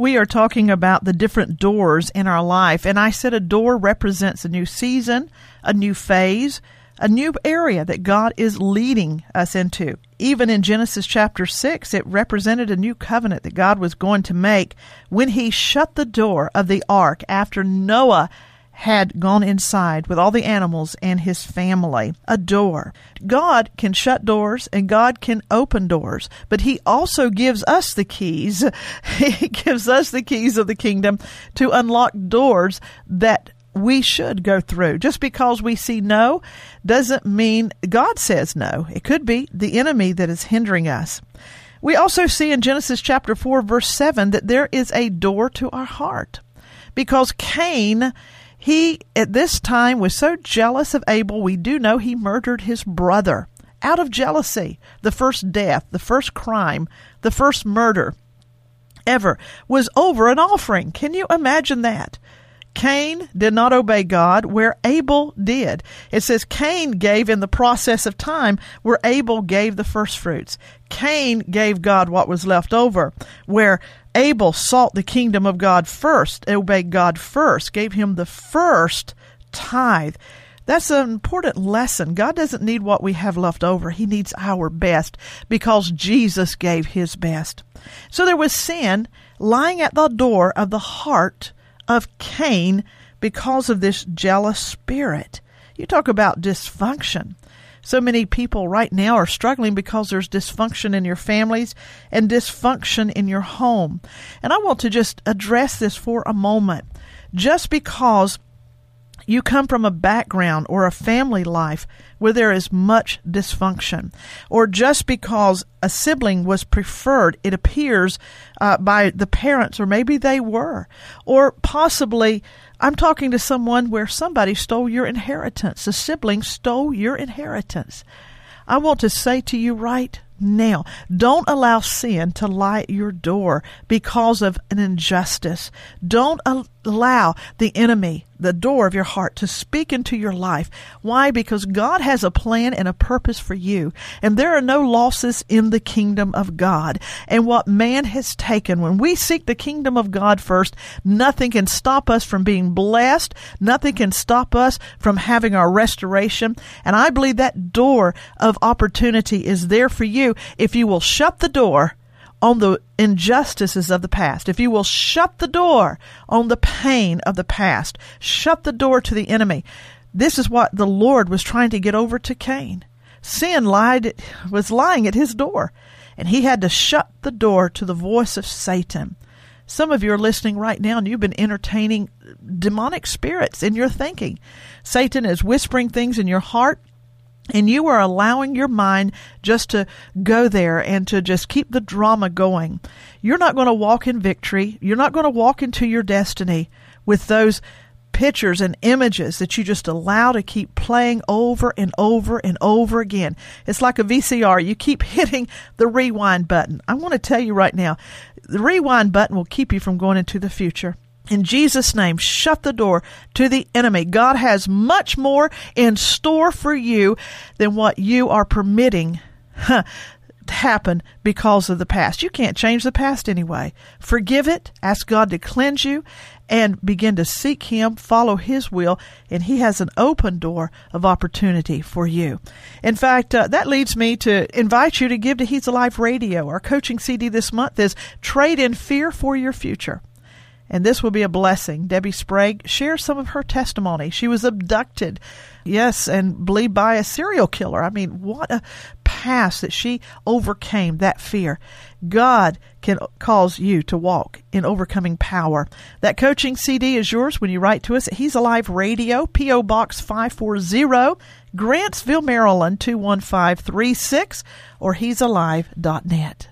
we are talking about the different doors in our life. And I said a door represents a new season, a new phase, a new area that God is leading us into. Even in Genesis chapter 6, it represented a new covenant that God was going to make when he shut the door of the ark after Noah had gone inside with all the animals and his family. A door. God can shut doors and God can open doors, but he also gives us the keys. He gives us the keys of the kingdom to unlock doors that we should go through. Just because we see no doesn't mean God says no. It could be the enemy that is hindering us. We also see in Genesis chapter 4, verse 7, that there is a door to our heart. Because Cain, he at this time was so jealous of Abel, we do know he murdered his brother out of jealousy. The first death, the first crime, the first murder ever was over an offering. Can you imagine that? Cain did not obey God where Abel did. It says Cain gave in the process of time where Abel gave the first fruits. Cain gave God what was left over, where Abel sought the kingdom of God first, obeyed God first, gave him the first tithe. That's an important lesson. God doesn't need what we have left over. He needs our best because Jesus gave his best. So there was sin lying at the door of the heart of Cain because of this jealous spirit. You talk about dysfunction. So many people right now are struggling because there's dysfunction in your families and dysfunction in your home. And I want to just address this for a moment. Just because you come from a background or a family life where there is much dysfunction, or just because a sibling was preferred, it appears, by the parents, or maybe they were, or possibly I'm talking to someone where somebody stole your inheritance. A sibling stole your inheritance. I want to say to you right now, don't allow sin to lie at your door because of an injustice. Don't allow the enemy, the door of your heart, to speak into your life. Why? Because God has a plan and a purpose for you, and there are no losses in the kingdom of God. And what man has taken, when we seek the kingdom of God first, nothing can stop us from being blessed. Nothing can stop us from having our restoration. And I believe that door of opportunity is there for you if you will shut the door on the injustices of the past, if you will shut the door on the pain of the past, shut the door to the enemy. This is what the Lord was trying to get over to Cain. Sin was lying at his door, and he had to shut the door to the voice of Satan. Some of you are listening right now, and you've been entertaining demonic spirits in your thinking. Satan is whispering things in your heart, and you are allowing your mind just to go there and to just keep the drama going. You're not going to walk in victory. You're not going to walk into your destiny with those pictures and images that you just allow to keep playing over and over and over again. It's like a VCR. You keep hitting the rewind button. I want to tell you right now, the rewind button will keep you from going into the future. In Jesus' name, shut the door to the enemy. God has much more in store for you than what you are permitting to happen because of the past. You can't change the past anyway. Forgive it. Ask God to cleanse you and begin to seek Him, follow His will, and He has an open door of opportunity for you. In fact, that leads me to invite you to give to He's Alive Radio. Our coaching CD this month is Trade in Fear for Your Future. And this will be a blessing. Debbie Sprague shares some of her testimony. She was abducted, yes, and believed by a serial killer. I mean, what a past that she overcame that fear. God can cause you to walk in overcoming power. That coaching CD is yours when you write to us at He's Alive Radio, P.O. Box 540, Grantsville, Maryland 21536, or he'salive.net.